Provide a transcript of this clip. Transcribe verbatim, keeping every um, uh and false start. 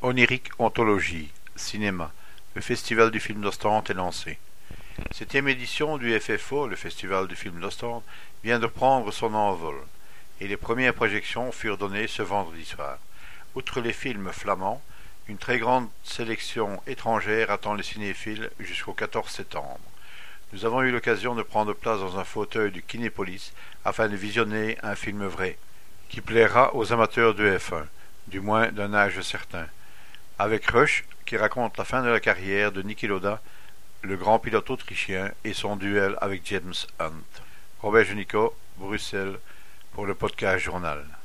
Onirique Ontologie, cinéma. Le Festival du film d'Ostende est lancé. Septième édition du F F O, le Festival du film d'Ostende, vient de prendre son envol, et les premières projections furent données ce vendredi soir. Outre les films flamands, une très grande sélection étrangère attend les cinéphiles jusqu'au quatorze septembre. Nous avons eu l'occasion de prendre place dans un fauteuil du Kinépolis afin de visionner un film vrai, qui plaira aux amateurs de F un, du moins d'un âge certain, avec Rush, qui raconte la fin de la carrière de Niki Lauda, le grand pilote autrichien, et son duel avec James Hunt. Robert Génicot, Bruxelles, pour le podcast Journal.